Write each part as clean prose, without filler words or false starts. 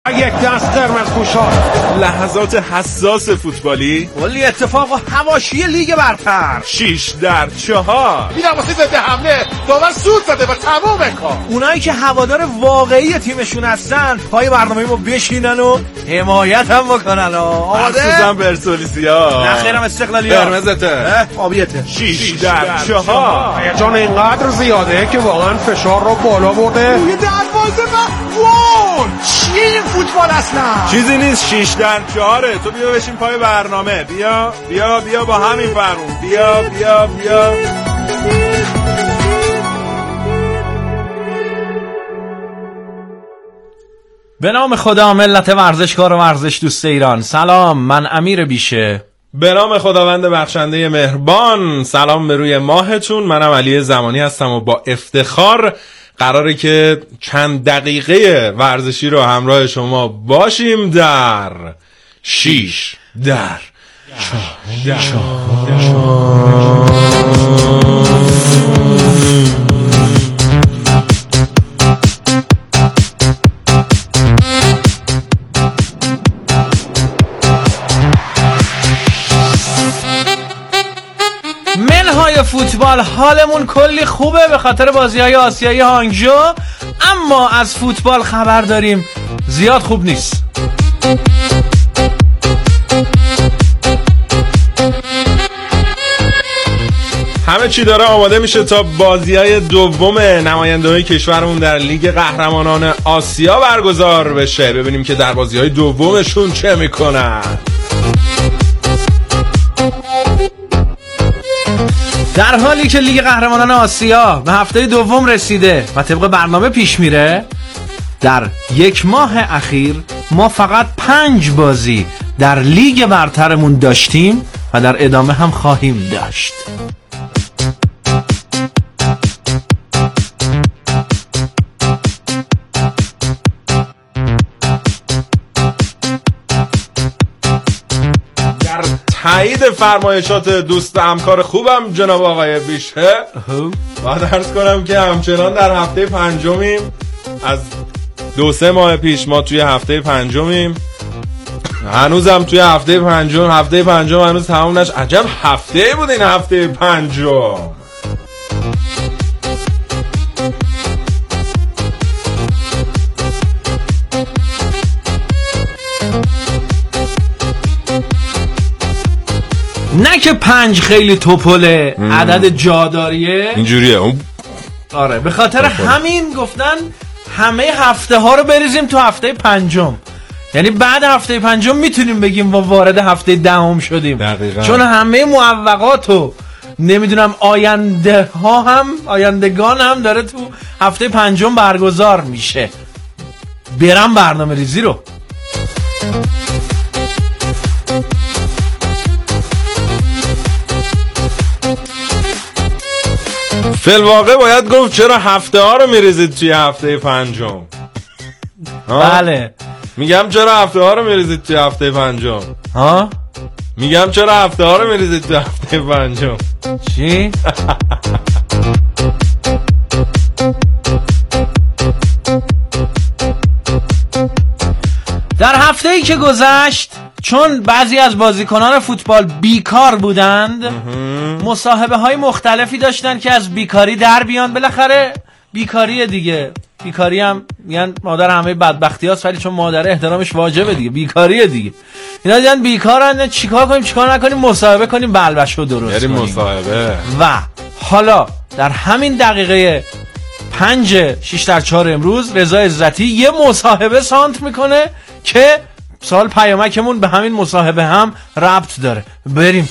یک دست قرمز پوشا. لحظات حساس فوتبالی، کلی اتفاق و حواشی لیگ برتر. 6-4 میرم واسه ضد حمله، داور سود زده و تمام کار. اونایی که هوادار واقعی تیمشون هستن پای برنامه ما بشینن و حمایت هم بکنن. آماده؟ خصوصا پرسپولیسیا. نخیرم استقلالیا. قرمزته. آبیته. 6-4 هیجان اینقدر زیاده که واقعا فشار رو بالا برده. روی دروازه و گل. چیه این فوتبال اصلا؟ چیزی نیست. 6-4. تو بیا بشین پای برنامه. بیا با همین فرمون. بیا. به نام خدا، ملت ورزشکار و ورزش دوست ایران. سلام، من امیر بیشه. به نام خداوند بخشنده مهربان. سلام به روی ماهتون. منم علی زمانی هستم و با افتخار قراره که چند دقیقه ورزشی رو همراه شما باشیم در 6-4. منهای فوتبال حالمون کلی خوبه به خاطر بازی‌های آسیایی هانگژو، اما از فوتبال خبر داریم زیاد خوب نیست. همه چی داره آماده میشه تا بازی‌های دوم نماینده‌های کشورمون در لیگ قهرمانان آسیا برگزار بشه. ببینیم که در بازی‌های دومشون چه میکنن. در حالی که لیگ قهرمانان آسیا به هفته دوم رسیده و طبق برنامه پیش میره، در یک ماه اخیر ما فقط 5 بازی در لیگ برترمون داشتیم و در ادامه هم خواهیم داشت. تایید فرمایشات دوست همکار خوبم جناب آقای بیشه، باید عرض کنم که همچنان در هفته 5میم. از 2-3 ماه پیش ما توی هفته 5میم، هنوزم توی هفته 5 هنوز تمام نشد. عجب هفته بود این هفته 5. نه که 5 خیلی توپله، عدد جاداریه اینجوریه. آره، به خاطر همین گفتن همه هفته ها رو بریزیم تو هفته 5، یعنی بعد هفته 5 میتونیم بگیم ما وارد هفته 10 شدیم. دقیقا. چون همه معوقاتو نمیدونم آیندگان هم داره تو هفته 5 برگزار میشه. برم برنامه ریزی رو. فی‌الواقع باید گفت چرا هفته ها رو میریزید توی هفته 5. بله، میگم چرا هفته ها رو میریزید توی هفته 5. میگم چرا هفته ها رو میریزید توی هفته 5. چی؟ در هفته‌ای که گذشت، چون بعضی از بازیکنان فوتبال بیکار بودند، مصاحبه های مختلفی داشتن که از بیکاری در بیان. بالاخره بیکاریه دیگه. بیکاری هم میگن مادر همه بدبختی هاست، ولی چون مادر احترامش واجبه دیگه. بیکاریه دیگه. اینا دیدن بیکارن، چیکار کنیم چیکار نکنیم، مصاحبه کنیم بلبشو درست کنیم. مصاحبه. و حالا در همین دقیقه 5-6-4 امروز رضا عزتی یه مصاحبه سانت میکنه که سال پیامکمون به همین مصاحبه هم ربط داره. بریم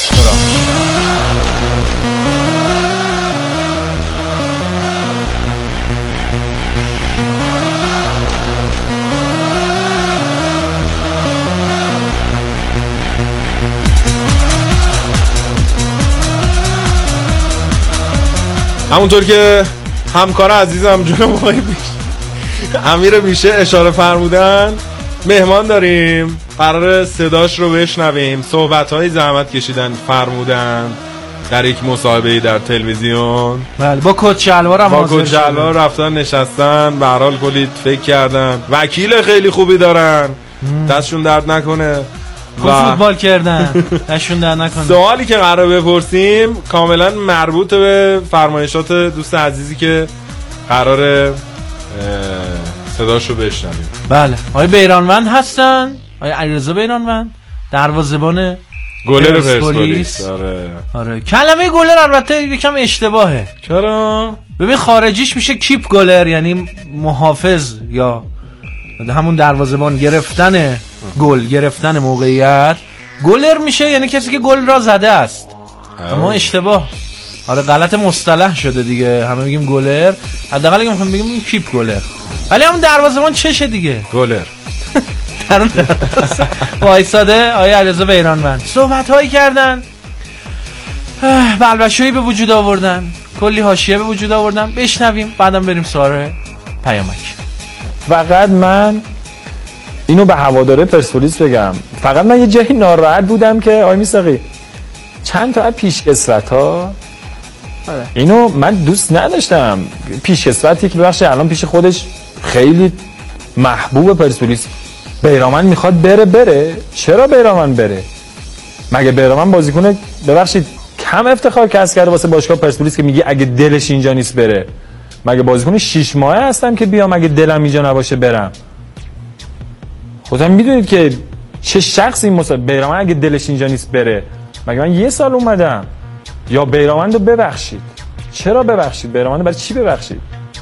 همونطور که همکار عزیزم جناب آقای امیر بیشه اشاره فرمودن، مهمان داریم. قرار صداش رو بشنویم. صحبت‌های زحمت کشیدن فرمودن در یک مصاحبه‌ای در تلویزیون. بله با کت شلوار هم با کت شلوار رفتن نشستن، به هر حال کلی فکر کردن. وکیل خیلی خوبی دارن، دستشون درد نکنه. فوتبال کردن دستشون درد نکنه. سوالی که قراره بپرسیم کاملا مربوط به فرمایشات دوست عزیزی که قراره صداشو بشنویم. بله آقای بیرانوند هستن، آقای علیرضا بیرانوند، دروازه‌بان گلر پرسپولیس. آره کلمه گلر البته یکم اشتباهه. چرا؟ ببین خارجیش میشه کیپ گلر، یعنی محافظ یا همون دروازه‌بان، گرفتن گل، گرفتن موقعیت. گلر میشه یعنی کسی که گل را زده است. اما اشتباه، آره غلط مصطلح شده دیگه، همه میگیم گلر، حداقل اگه میخوایم بگیم کیپ گلر، ولی همون دروازه‌بان چشه دیگه، گلر. وایساده آقای علیرضا بیرانوند صحبت‌هایی کردن، بلبشویی به وجود آوردن، کلی حاشیه به وجود آوردن. بشنویم بعدم بریم سوال پیامک. فقط من اینو به هواداره پرسپولیس بگم، فقط من یه جایی ناراحت بودم که آقای میساقی چند تا پیشکسوت‌ها اینو من دوست نداشتم. پیشکسوتی که ببخشید الان پیش خودش خیلی محبوب پرسپولیس، بیرانوند میخواد بره. چرا بیرانوند بره؟ مگه بیرانوند بازیکن ببخشید کم افتخار کسب کرده واسه باشگاه پرسپولیس که میگه اگه دلش اینجا نیست بره؟ مگه بازیکن 6 ماهه هستم که بیام اگه دلم اینجا نباشه برم؟ خودم میدونید که چه شخصی بیرانوند اگه دلش اینجا نیست بره؟ مگه من 1 سال اومدم؟ یا بیرانوندو ببخشید. چرا ببخشید؟ بیرانوندو برای چی ببخشید؟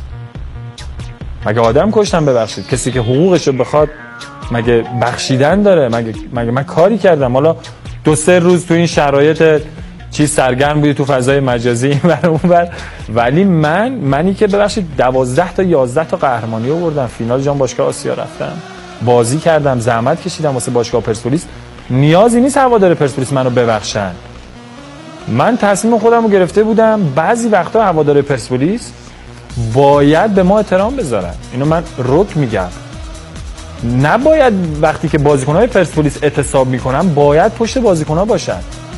مگه آدم کشتم ببخشید؟ کسی که حقوقشو بخواد مگه بخشیدن داره؟ مگه من کاری کردم؟ حالا 2-3 روز تو این شرایط چیز سرگرم بودی تو فضای مجازی این ور اون ور، ولی منی که ببخشید 12 تا 11 تا قهرمانی آوردم، فینال جام باشگاه آسیا رفتم، بازی کردم، زحمت کشیدم واسه باشگاه پرسپولیس. نیازی نیست هوادار پرسپولیس منو ببخشن. من تصمیم خودم رو گرفته بودم بعضی وقتا هوادار پرسپولیس باید به ما احترام بذارن. اینو من رک میگم. نباید وقتی که بازیکن‌های پرسپولیس اعتصاب میکنن باید پشت بازیکن‌ها باشن.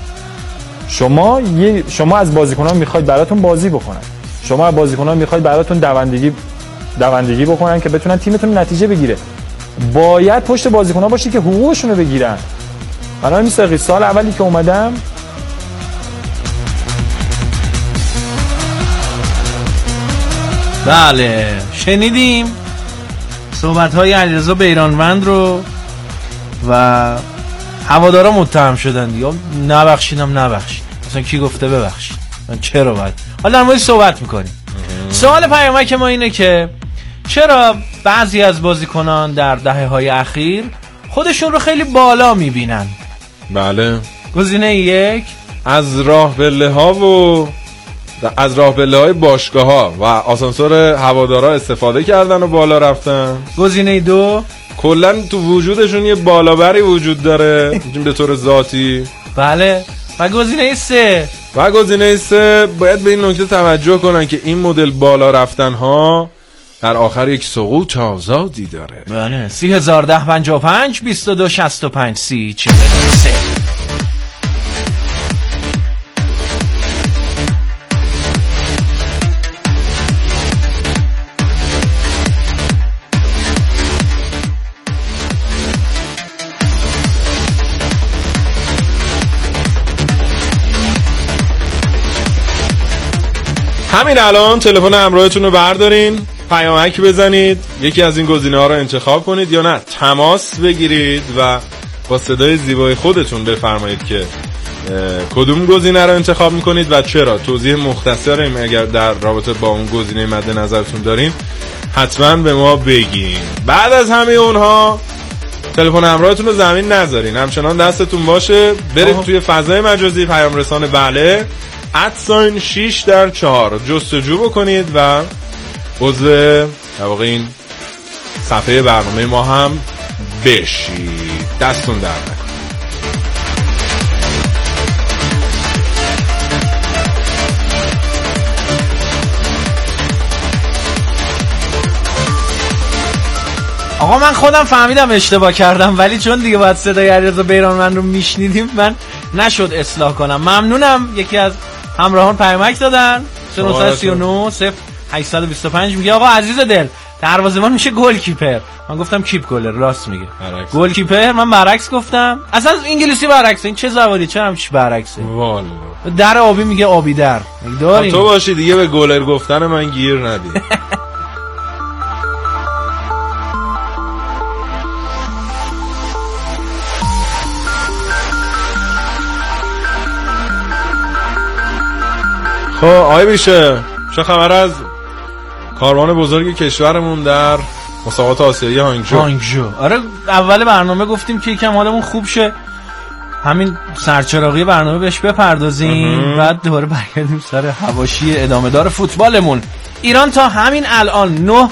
شما از بازیکن‌ها میخواید براتون بازی بکنن، شما از بازیکن‌ها میخواید براتون دوندگی بکنن که بتونن تیمتون نتیجه بگیره. باید پشت بازیکن‌ها باشی که حقوقشون رو بگیرن. برای میساقی سال اولی که اومدم بله شنیدیم صحبت‌های علیرضا بیرانوند رو و هوادارا متهم شدن یا نبخشیدم مثلا کی گفته ببخشید؟ من چرا باید؟ حالا در مورد صحبت میکنیم. سوال پیامک ما اینه که چرا بعضی از بازیکنان در دهه‌های اخیر خودشون رو خیلی بالا میبینن؟ بله گزینه 1 از راه پله های باشگاه ها و آسانسور هوادارا استفاده کردن و بالا رفتن. گزینه 2 کلا تو وجودشون یه بالابری وجود داره به طور ذاتی. بله. و گزینه 3 باید به این نکته توجه کنن که این مدل بالا رفتن ها در آخر یک سقوط آزادی داره. بله 301055 2265 3043. همین الان تلفن همراهتون رو بردارین، پیامک بزنید، یکی از این گزینه‌ها رو انتخاب کنید یا نه تماس بگیرید و با صدای زیبای خودتون بفرمایید که کدوم گزینه رو انتخاب میکنید و چرا. توضیح مختصری اگر در رابطه با اون گزینه مد نظرتون دارین حتما به ما بگین. بعد از همه اونها تلفن همراهتون رو زمین نذارین، همچنان دستتون باشه، برید توی فضای مجازی پیام رسان بله @6در4 جستجو بکنید و عضو در واقع این صفحه برنامه ما هم بشید. دستون در نکنه. آقا من خودم فهمیدم اشتباه کردم، ولی چون دیگه باید صدای علیرضا بیرانوند رو میشنیدیم من نشد اصلاح کنم. ممنونم. یکی از همراهان پیامک دادن 0939 0825 میگه آقا عزیز دل دروازه‌بان میشه گل کیپر. من گفتم کیپ گلر، راست میگه گل کیپر. من برعکس گفتم، اصلا انگلیسی برعکسه. این چه زبانی، چه همچی برعکسه؟ والا در آبی میگه آبی در. داریم تو باشی دیگه به گلر گفتن من گیر ندی. خب آقای بیشه، چه خبر از کاروان بزرگ کشورمون در مسابقات آسیایی هانگجو؟ آره اول برنامه گفتیم که یکم حالمون خوب شه، همین سرچراغی برنامه بهش بپردازیم، بعد دوباره برگردیم سر حواشی ادامه دار فوتبالمون. ایران تا همین الان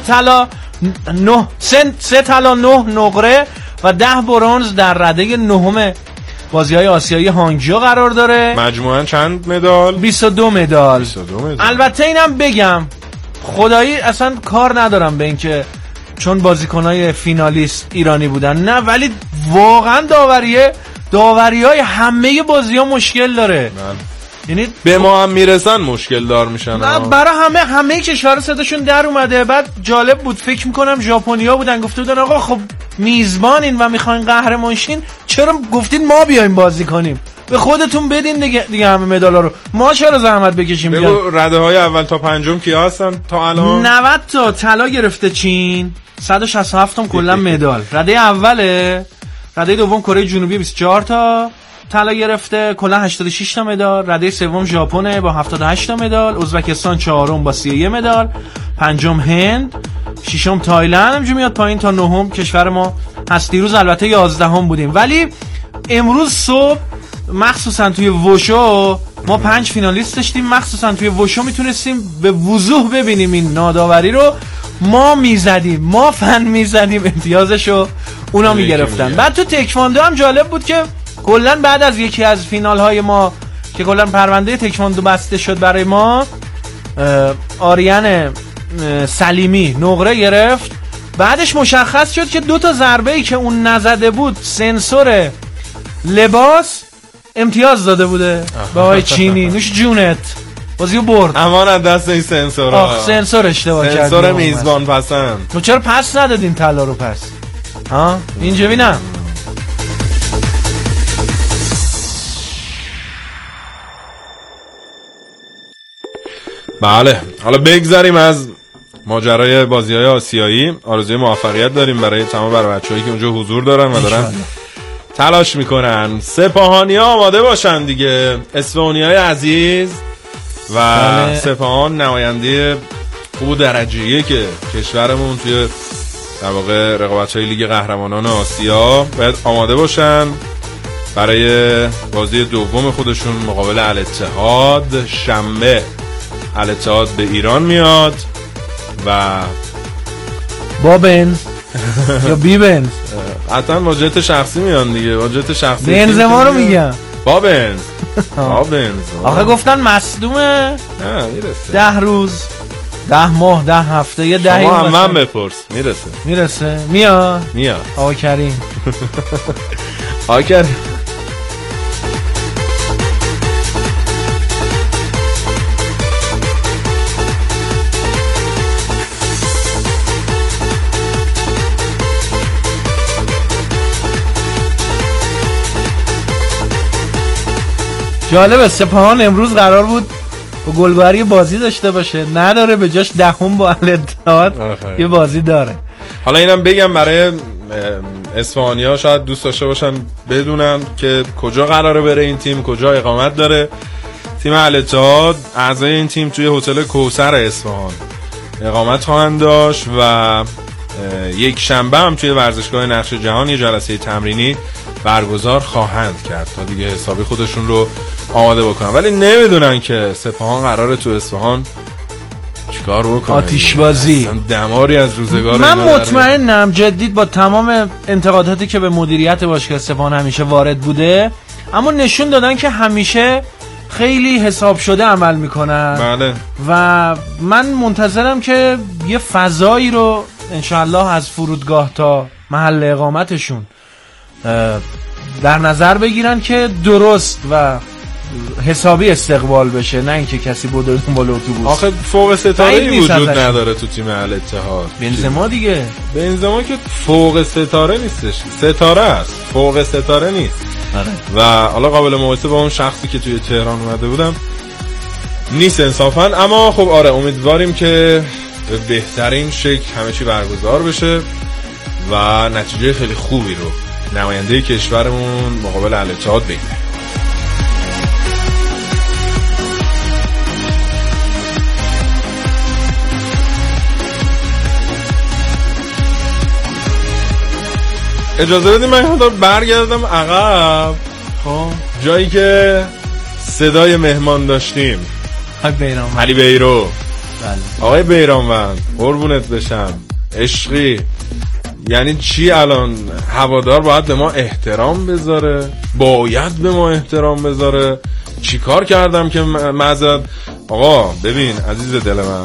3 طلا 9 نقره و 10 برنز در رده نهم بازی‌های آسیایی هانگجو قرار داره. مجموعاً چند مدال؟ 22 مدال. البته اینم بگم خدایی اصلا کار ندارم به اینکه چون بازیکنای فینالیست ایرانی بودن، نه، ولی واقعا داوریای همه بازی‌ها مشکل داره. یعنی به ما هم میرسن مشکل دار میشن. برای همه کشورها صداشون در اومده. بعد جالب بود، فکر میکنم ژاپنیا بودن گفته بودن آقا خب میزبانین و میخواین قهرمان شین، چرا گفتین ما بیایم بازی کنیم؟ به خودتون بدین دیگه همه مدالا رو، ما چرا زحمت بکشیم؟ بگو رده های اول تا پنجم کیا هستن تا الان؟ 90 تا طلا گرفته چین، 167 تا کلا مدال. رده اوله. رده دوم کره جنوبی 24 تا طلا گرفته، کلا 86 تا مدال. رده سوم ژاپن با 78 تا مدال، ازبکستان چهارم با 31 مدال، پنجم هند، ششم تایلند همینجوری میاد پایین تا نهم کشور ما هست. دیروز البته 11 بودیم، ولی امروز صبح مخصوصا توی وشو ما 5 فینالیست داشتیم. مخصوصا توی وشو میتونستیم به وضوح ببینیم این ناداوری رو. ما میزدیم، ما فن میزدیم، امتیازشو اونا میگرفتن. بعد تو تکواندو هم جالب بود که کلا بعد از یکی از فینال های ما که کلا پرونده تکواندو بسته شد برای ما، آریان سلیمی نقره گرفت. بعدش مشخص شد که 2 تا ضربه ای که اون نزده بود سنسور لباس امتیاز داده بوده به آقای چینی. نوش جونت، بازیو برد. امان از دست این سنسورها. سنسور اشتباه کرد. سنسور میزبان پسند. تو چرا پس ندادین طلا رو پس؟ ها اینجا ببینم. بله، حالا بگذاریم از ماجرای بازی‌های آسیایی. آرزوی موفقیت داریم برای تمام بچه‌هایی که اونجا حضور دارن و دارن تلاش میکنن. سپاهانی‌ها آماده باشن دیگه، اصفهانی‌های عزیز و سپاهان نماینده خوب درجه‌ای که کشورمون توی در واقع رقابت‌های لیگ قهرمانان آسیا باید آماده باشن برای بازی دوم خودشون مقابل الاتحاد. شنبه الاتحاد به ایران میاد و بابن یا بیبن حتما واجهت شخصی میان دیگه. واجهت شخصی بنزما رو میگم. بابن آخه گفتن مصدومه. نه میرسه 10 روز 10 ماه 10 هفته یه 10 شما هم من بپرس. میرسه میاد آقا کریم. آقا کریم جالبه. سپاهان امروز قرار بود با گلگهری بازی داشته باشه، نداره، به جاش 10 با الاتحاد یه بازی داره. حالا اینم بگم برای اصفهانی‌ها شاید دوست داشته باشن بدونن که کجا قراره بره این تیم، کجا اقامت داره. تیم الاتحاد اعضای این تیم توی هتل کوثر اصفهان اقامت خواهند داشت و یک شنبه هم توی ورزشگاه نقش جهان یه جلسه تمرینی برگزار خواهند کرد تا دیگه حسابی خودشون رو آماده بکنن. ولی نمیدونن که سپاهان قراره تو اصفهان چیکار بکنه. آتش بازی دماری از روزگار. من مطمئنم جدید با تمام انتقاداتی که به مدیریت باشگاه سپاهان همیشه وارد بوده، اما نشون دادن که همیشه خیلی حساب شده عمل میکنن. بله. و من منتظرم که یه فضایی رو انشالله از فرودگاه تا محل اقامتشون در نظر بگیرن که درست و حسابی استقبال بشه، نه اینکه کسی بوده دنبال اتوبوس. آخه فوق ستاره وجود نداره تو تیم الاتحاد. بنزما دیگه، بنزما که فوق ستاره نیستش، ستاره است، فوق ستاره نیست. و حالا قابل مقایسه با اون شخصی که توی تهران اومده بودم نیست انصافا. اما خب آره، امیدواریم که به بهترین شکل همه چی برگزار بشه و نتیجه خیلی خوبی رو نماینده کشورمون مقابل الاتحاد بگیره. اجازه بدیم من برگردم عقب. خب جایی که صدای مهمان داشتیم، علی بیرو. بله. آقای بیرانوند قربونت بشم، عشقی. یعنی چی الان هوادار باید به ما احترام بذاره؟ باید به ما احترام بذاره؟ چی کار کردم که معذرت؟ آقا ببین عزیز دل من،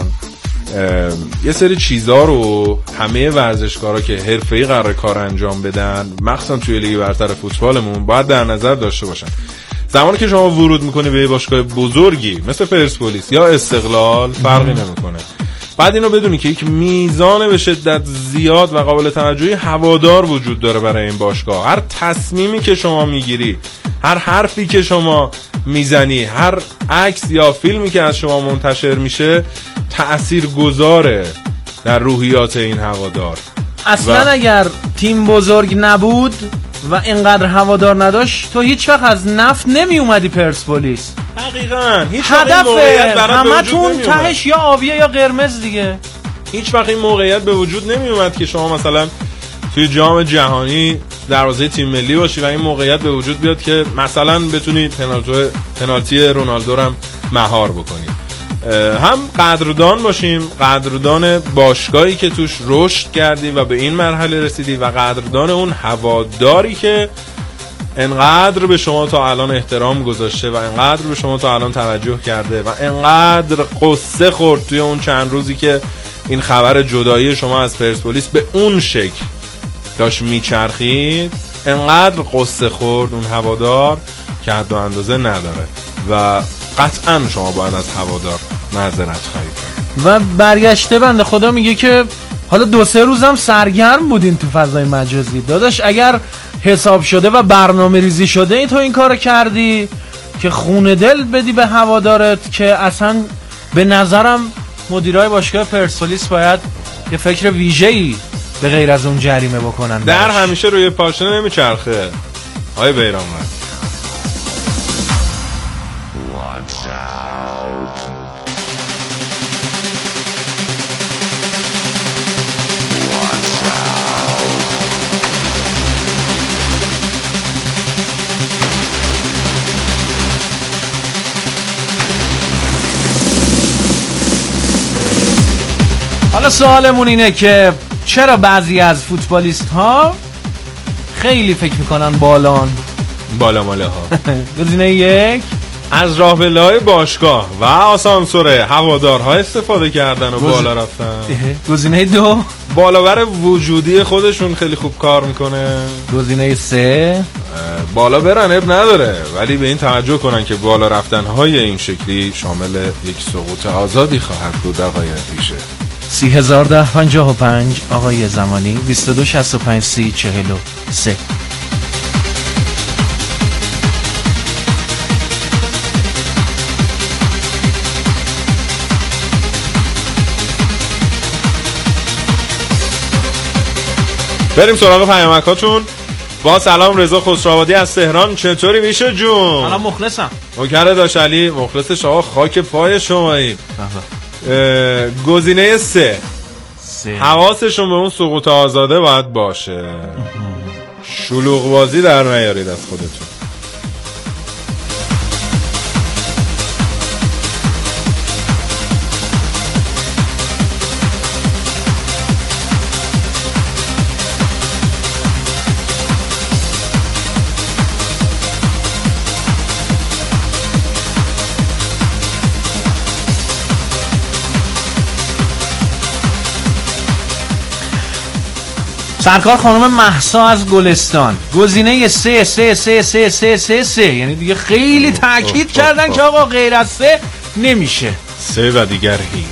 یه سری چیزا رو همه ورزشکارا که حرفه‌ای قراره کار انجام بدن، مخصوصا توی لیگ برتر فوتبالمون، باید در نظر داشته باشن. زمانی که شما ورود میکنی به یه باشگاه بزرگی مثل پرسپولیس یا استقلال، فرقی نمیکنه، بعد اینو بدونی که یک میزان به شدت زیاد و قابل توجهی هوادار وجود داره برای این باشگاه. هر تصمیمی که شما میگیری، هر حرفی که شما میزنی، هر عکس یا فیلمی که از شما منتشر میشه تأثیر گذاره در روحیات این هوادار. اصلا اگر تیم بزرگ نبود و اینقدر هوادار نداشت، تو هیچ وقت از نفت نمی اومدی پرسپولیس. دقیقاً. هیچ هدف همتون تهش یا آبیه یا قرمز دیگه. هیچ وقت این موقعیت به وجود نمی اومد که شما مثلا توی جام جهانی دروازه تیم ملی باشی و این موقعیت به وجود بیاد که مثلا بتونی پنالتی رونالدو رو هم مهار بکنی. هم قدردان باشیم، قدردان باشگاهی که توش رشد کردی و به این مرحله رسیدی و قدردان اون هواداری که انقدر به شما تا الان احترام گذاشته و انقدر به شما تا الان توجه کرده و انقدر قصه خورد توی اون چند روزی که این خبر جدایی شما از پرسپولیس به اون شکل داشت میچرخید. انقدر قصه خورد اون هوادار که حد و اندازه نداره و قطعا شما باید از هوادار معذرت خواهی کنید. و برگشته بنده خدا میگه که حالا 2-3 روزم سرگرم بودین تو فضای مجازی. داداش اگر حساب شده و برنامه ریزی شده ای تو این کار کردی که خون دل بدی به هوادارت، که اصلا به نظرم مدیرای باشگاه پرسپولیس باید یه فکر ویژه‌ای به غیر از اون جریمه بکنن. در همیشه روی پاشنه نمیچرخه آقای بیرانوند. حالا سوالمون اینه که چرا بعضی از فوتبالیست ها خیلی فکر میکنن بالا ماله ها؟ گزینه 1 از راه بلای باشگاه و آسانسور هوادارها استفاده کردن و بالا رفتن. گزینه 2 بالاور وجودی خودشون خیلی خوب کار میکنه. گزینه 3 بالا برن اب نداره، ولی به این توجه کنن که بالا رفتن های این شکلی شامل یک سقوط آزادی خواهد بود. آقای پیشه 301055 آقای زمانی 2265 3043. بریم سراغ پیامکاتون. با سلام، رضا خسروآبادی از تهران. چطوری میشه جون؟ حالا مخلصم. نوکر داش علی، مخلص شما، خاک پای شماییم. گزینه 3 حواسشون به اون سقوط آزاده باید باشه. شلوغ بازی در نیارید از خودتون. سرکار خانم مهسا از گلستان، گزینه 3 3 3 3 3 3 3، یعنی دیگه خیلی تاکید کردن که آقا غیر از 3 نمیشه. 3 و دیگر هیچ.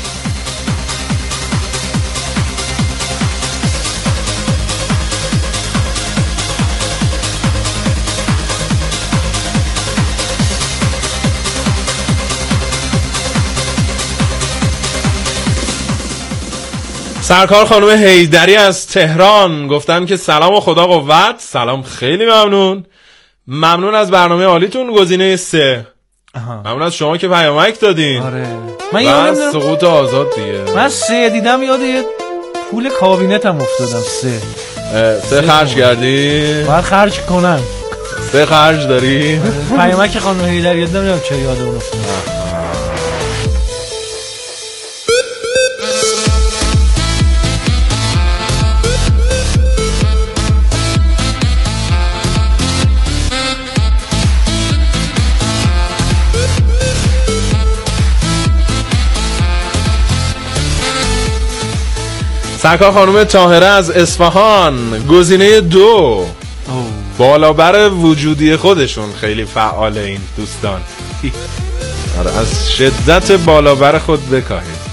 سرکار خانم حیدری از تهران گفتن که سلام و خدا قوت. سلام، خیلی ممنون از برنامه عالیتون. گزینه 3. ممنون از شما که پیامک دادین. آره من یادم سقوط آزاد دیگه. من 3 دیدم، یاد پول کابینتم افتادم. 3 خرج کردی؟ باید خرج کنم. 3 خرج داری؟ پیامک خانم حیدری یادم نمیدونم چرا یادم افتاد. سرکار خانم طاهره از اصفهان، گزینه 2. بالابر وجودی خودشون خیلی فعال این دوستان. آره از شدت بالابر خود بکاهید.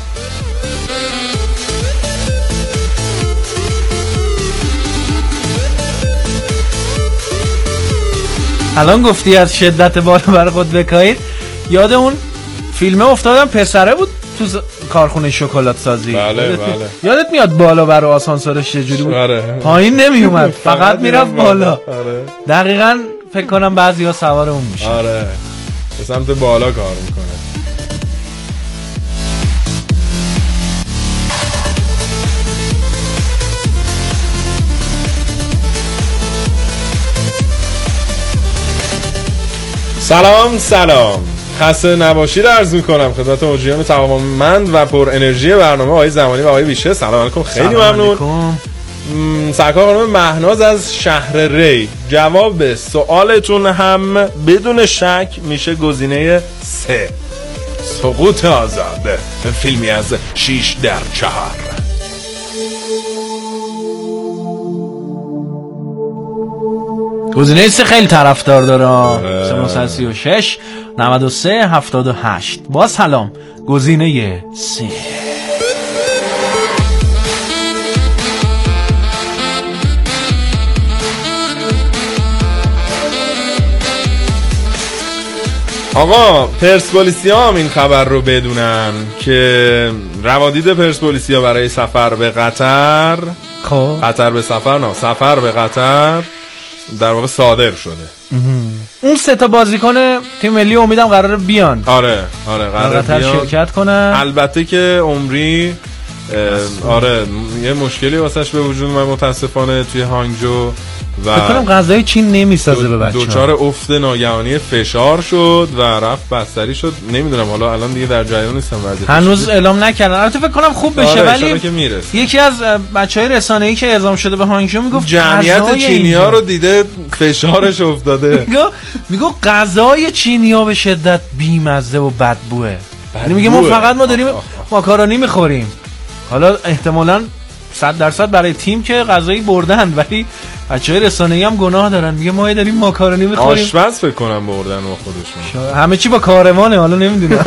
الان گفتی از شدت بالابر خود بکاهید، یاد اون فیلمه افتادم، پسره بود تو کارخونه شکلات سازی. بله. یادت میاد بالا بر آسانسورش چجوری بود؟ آره. پایین نمی اومد فقط میرفت بالا. آره. دقیقاً فکر کنم بعضیا سوار اون میشه. آره به سمت بالا کار میکنه. سلام خسته نباشید عرض میکنم خدمت مجریان توانمند و پر انرژی برنامه آقای زمانی و آقای بیشه. سلام علیکم، خیلی ممنون. سرکار خانم مهناز از شهر ری، جواب سوالتون هم بدون شک میشه گزینه 3. سقوط آزاد، فیلمی از 6 در 4. گزینه 3 خیلی طرفدار داره. 336 93 78. با سلام، گزینه 3. آقا پرسپولیسیا هم این خبر رو بدونن که روادید پرسپولیسیا برای سفر به قطر، سفر به قطر در واقع صادر شده. اون 3 تا بازیکن تیم ملی امیدم قراره بیان. آره قراره قطر شرکت کنن. البته که عمری آره یه مشکلی واسش به وجود اومد متاسفانه توی هانگجو و فکر کنم غذای چین نمیسازه به بچه‌ها. دوچار افت ناگهانی فشار شد و رفت بستری شد. نمیدونم حالا الان دیگه در جریان نیستم وضعیتش. هنوز اعلام نکردن. البته فکر کنم خوب بشه. ولی یکی از بچهای رسانه‌ای که اعزام شده به هانگجو میگفت جمعیت چینی‌ها رو دیده فشارش افتاده. میگه غذای چینی‌ها به شدت بیمزه و بدبوه. یعنی میگه ما داریم ماکارونی میخوریم. حالا احتمالاً 100% برای تیم که غذایی بردن، ولی بچه‌های رسانه‌ای هم گناه دارن. میگه ما داریم ماکارونی میخوریم. آشپز فکر کنم بردن با خودشون. همه چی با کاروانه، حالا نمیدونم.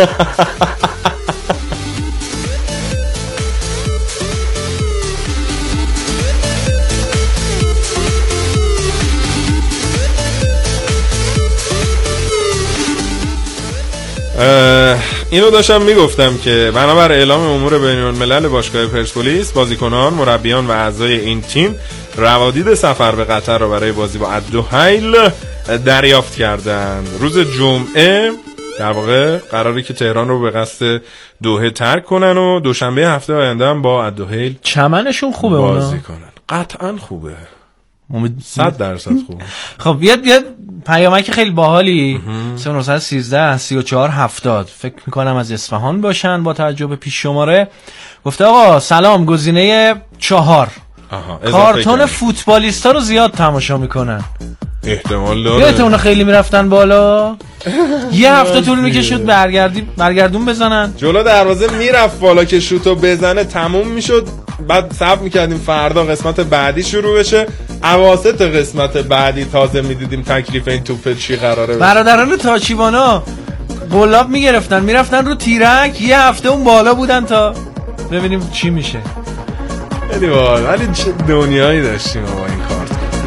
اینو داشتم میگفتم که بنابر اعلام امور بین‌الملل باشگاه پرسپولیس، بازیکنان، مربیان و اعضای این تیم روادید سفر به قطر را برای بازی با الدحیل دریافت کردند. روز جمعه در واقع قراره که تهران رو به قصد دوحه ترک کنن و دوشنبه هفته آینده هم با الدحیل چمنشون خوبه بازی کنن. قطعا خوبه، 100% خوبه. خب یه پیامک خیلی باحالی 0913 34 70 فکر میکنم از اصفهان باشن با توجه به پیش شماره. گفته آقا سلام، گزینه 4. کارتون فوتبالیستا رو زیاد تماشا میکنن. احتمال داره. یادتونه خیلی میرفتن بالا، یه هفته طول میکشید برگردون بزنن جلو دروازه، میرفت بالا که شوتو بزنه تموم میشد، بعد صبر میکردیم فردا قسمت بعدی شروع بشه، اواسط قسمت بعدی تازه میدیدیم تکلیف این توپ چی قراره بشه. برادران تاچیبانا گلاب میگرفتن میرفتن رو تیرک، یه هفته اون بالا بودن تا ببینیم چی میشه. خیلی باحال، ولی چه دنیایی داشتیم با این کارت.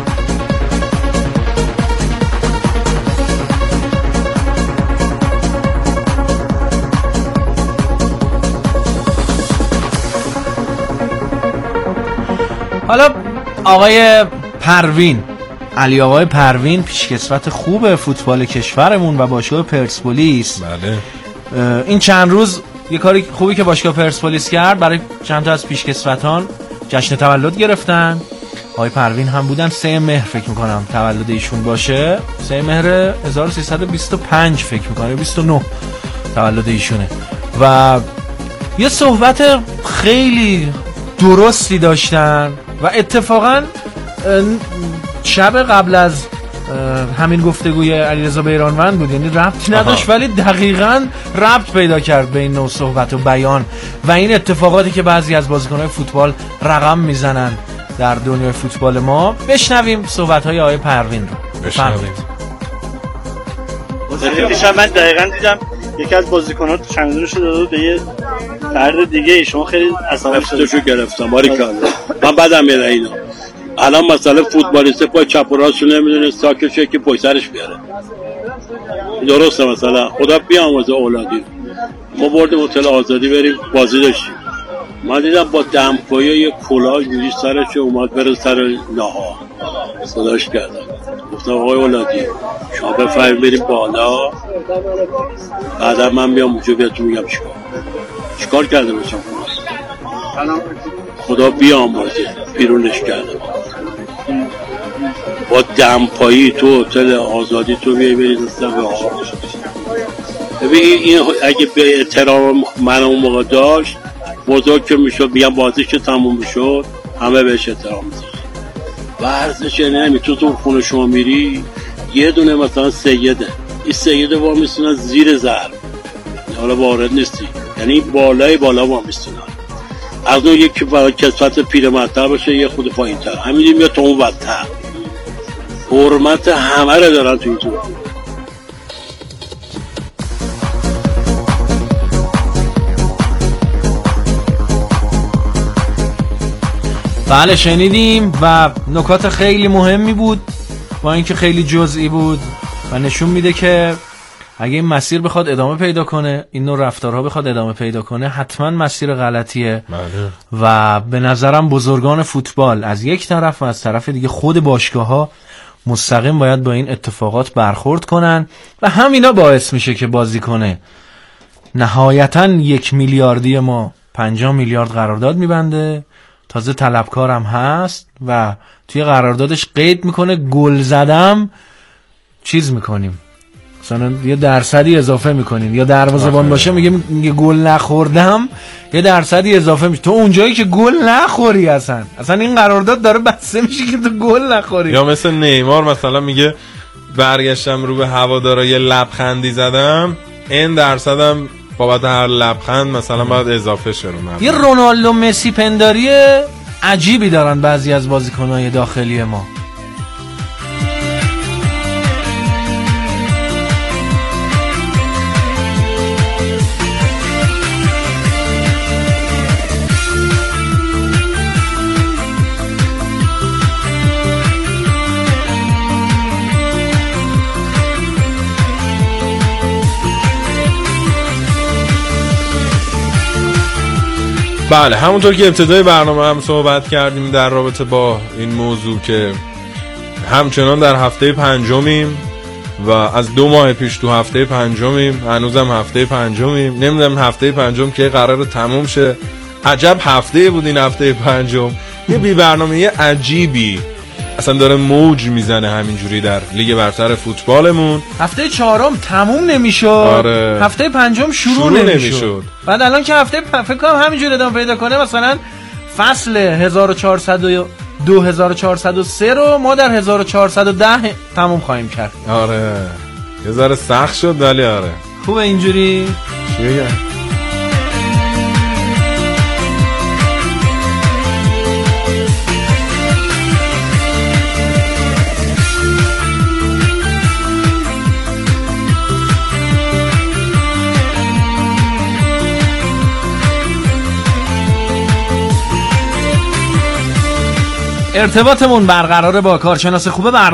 حالا آقای پروین، علی آقای پروین، پیشکسوت خوب فوتبال کشورمون و باشگاه پرسپولیس. بله. این چند روز یه کاری خوبی که باشگاه پرسپولیس کرد، برای چند تا از پیشکسوتان جشن تولد گرفتن. آقای پروین هم بودن. 3 مهر فکر میکنم تولد ایشون باشه، 3 مهر 1325 فکر میکنم 29 تولد ایشونه. و یه صحبت خیلی درستی داشتن و اتفاقا شب قبل از همین گفتگوی علیرضا بیرانوند بود، یعنی ربطی نداشت ولی دقیقاً ربط پیدا کرد به این نوع صحبت و بیان و این اتفاقاتی که بعضی از بازیکن‌های فوتبال رقم میزنن در دنیای فوتبال ما. بشنویم صحبت‌های آقای پروین رو. بشنوید. دیشب من دقیقاً دیدم یکی از بازیکن‌ها چمدونش رو داده به یه فرد دیگه، شما خیلی عصبانی شدید. گرفتم باریکلا. من بدم میاد اینا. الان مسئله فوتبالیست پای چپ و راستش نمیدونه ساکشه که پای سرش بیاره. درسته مثلا خدا بیامرزه اولادی. ما بردیم هتل آزادی بریم بازی داشتیم. من دیدم با دمپایی یه کلاه جوری سرش اومد بره سر ناها. صداش کردم. گفتم آقای اولادی شما بفرمایید بریم بالا. بعدا من بیام اونجا بهتون میگم چیکار کرده باشم. خدا بیامرزه بیرونش کردم. با دمپایی تو هتل آزادی تو بری دستم به آقا. ببین این اگه به احترام من اون موقع داشت بزرگ که میشد میگم بازیش که تموم میشد همه بهش احترام میذاشت. ورزش نمی تو خونه شما میری یه دونه مثلا سیده، این سیده وامیستونن زیر ضرب، حالا وارد نیستی، یعنی بالای بالا وامیستونن. از اون یکی برای کسفت پیرمرتر باشه یه خود پایین تر، همین میاد تا اون بدتر. حرمت همه رو دارن تو این تو. بله شنیدیم و نکات خیلی مهمی بود با اینکه خیلی جزئی بود و نشون میده که اگه این مسیر بخواد ادامه پیدا کنه، این نوع رفتارها بخواد ادامه پیدا کنه، حتما مسیر غلطیه. و به نظرم بزرگان فوتبال از یک طرف و از طرف دیگه خود باشگاه‌ها مستقیم باید با این اتفاقات برخورد کنن و همینا باعث میشه که بازیکن نهایتاً 1 میلیاردی ما 50 میلیارد قرارداد میبنده، تازه طلبکارم هست و توی قراردادش قید میکنه گل زدم چیز میکنیم، مثلا یه درصدی اضافه میکنیم، یا دروازه‌بان باشه میگه گل نخوردم یه درصدی اضافه میشه. تو اونجایی که گل نخوری اصلا این قرارداد داره بسته میشه که تو گل نخوری. یا مثل نیمار مثلا میگه برگشتم رو به هوادارا یه لبخندی زدم، این درصدم بابت هر لبخند مثلا باید اضافه شه. یه رونالدو مسی پنداری عجیبی دارن بعضی از بازیکن‌های داخلی ما. بله همونطور که ابتدای برنامه هم صحبت کردیم در رابطه با این موضوع که همچنان در هفته 5میم و از 2 ماه پیش تو هفته 5میم، هنوزم هفته 5میم، نمیدونم هفته 5 که قراره تموم شه. عجب هفته بود این هفته 5، یه بی برنامه عجیبی اصلا داره موج میزنه همینجوری در لیگ برتر فوتبالمون. هفته 4 تموم نمیشد، آره. هفته 5 شروع نمیشد. بعد الان که هفته فکر کنم همینجوری ادامه پیدا کنه، مثلا فصل 1402 رو ما در 1410 تموم خواهیم کرد. آره یه ذره سخت شد ولی آره خوبه اینجوری. چی بگم؟ ارتباطمون برقراره با کارشناس خوب برنامه